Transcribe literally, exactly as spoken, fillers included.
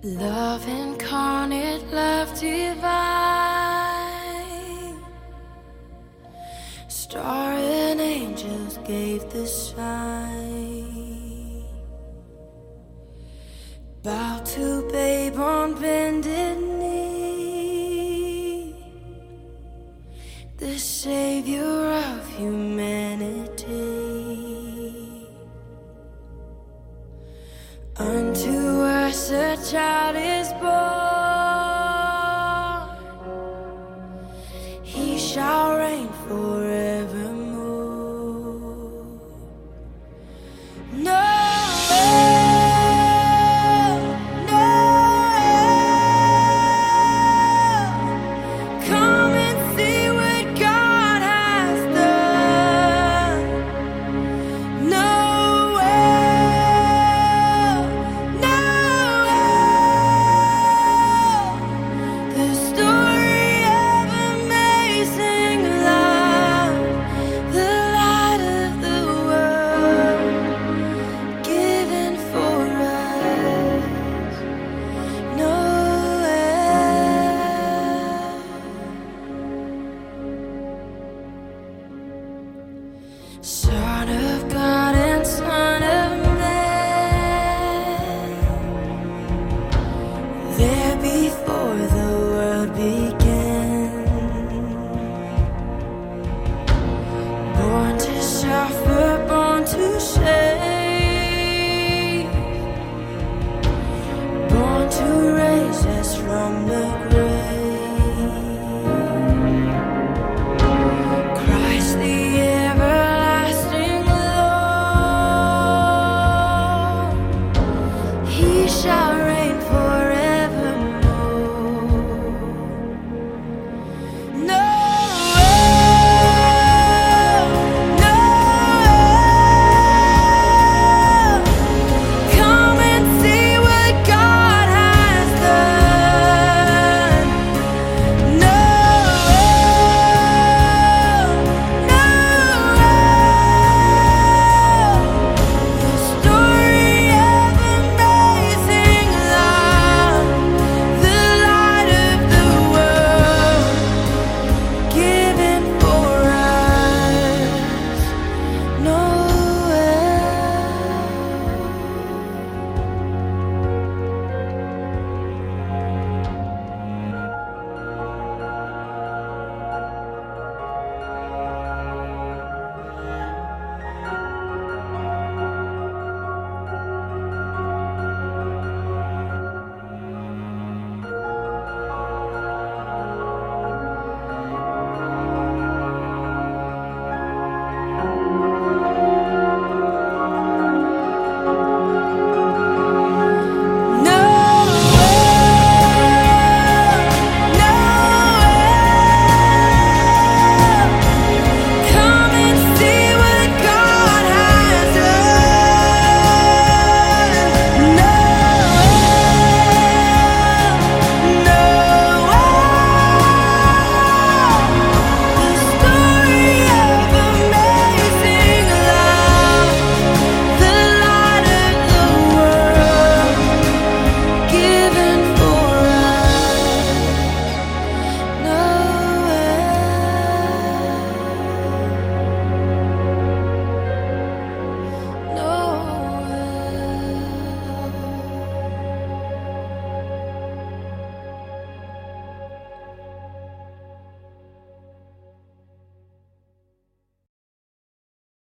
Love incarnate, love divine. Star and angels gave the sign. Bow to babe on bended knee, the savior of humanity. Unto us a child is born, he shall reign forevermore. No, no, come and see what God has done. No, the story of amazing love, the light of the world, given for us. Noel. So